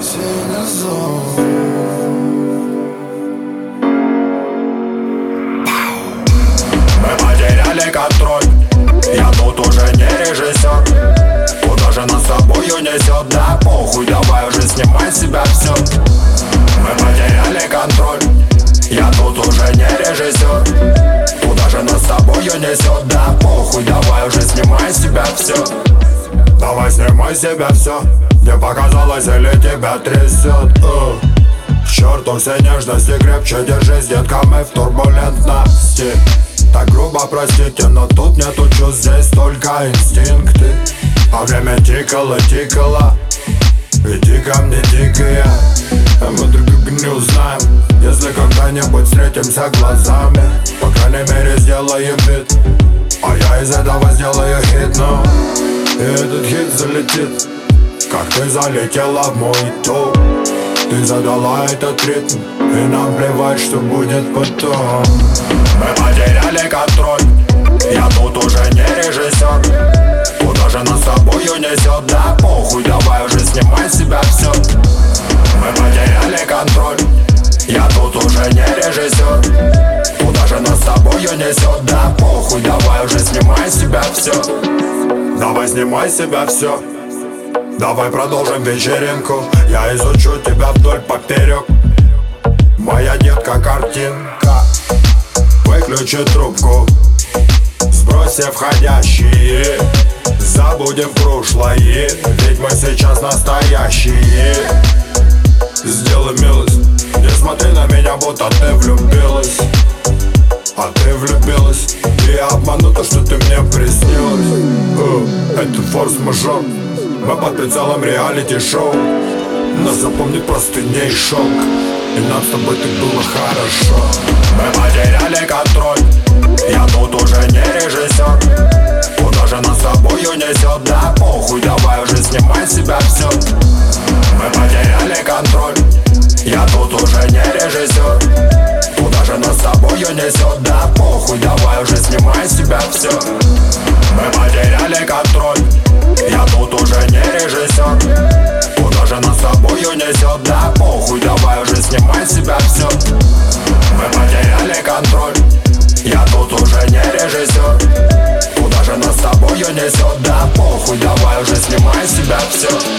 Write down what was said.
Мы потеряли контроль, я тут уже не режиссер. Куда же нас с собою несет? Да похуй, давай уже снимай с себя все. Мы потеряли контроль, я тут уже не режиссер. Куда же нас с собою несет? Да похуй, давай уже снимай с себя все. Давай снимай с себя все. Мне показалось, или тебя трясет. К черту все нежности, крепче держись, детка, мы в турбулентности. Так грубо, простите, но тут нету чувств, здесь только инстинкты. А время тикало, тикало, иди ко мне, дикая. А мы друг друга не узнаем, если когда-нибудь встретимся глазами. По крайней мере сделаем вид, а я из этого сделаю хит, но и этот хит залетит, как ты залетела в мой топ. Ты задала этот ритм, и нам плевать, что будет потом. Мы потеряли контроль, я тут уже не режиссер. Куда же нас с собою несет? Да похуй, давай уже снимай с себя все. Мы потеряли контроль, я тут уже не режиссер. Куда же нас с собою несет? Да похуй, давай уже снимай с себя все. Давай снимай с себя все. Давай продолжим вечеринку, я изучу тебя вдоль поперек. Моя детка картинка. Выключи трубку, сбрось все входящие. Забудем прошлое, ведь мы сейчас настоящие. Сделай милость, не смотри на меня, будто ты влюбилась. А ты влюбилась, и обманута, что ты мне приснилась. Это форс-мажор, мы под прицелом реалити-шоу. Нас запомнит простыней шок, и нам с тобой так было хорошо. Мы потеряли контроль, я тут уже не режиссер. Куда же нас с собою несет? Да похуй, давай уже снимай с себя все. Мы потеряли контроль, я тут уже не режиссер. Куда же нас с собою несет? Да похуй, давай уже снимай с себя все. Мы потеряли контроль, я тут уже не режиссер. Куда же нас с собою несет? Да похуй, давай уже снимай с себя все. Мы потеряли контроль, я тут уже не режиссер. Куда же нас с собою несет? Да похуй, давай уже снимай с себя все.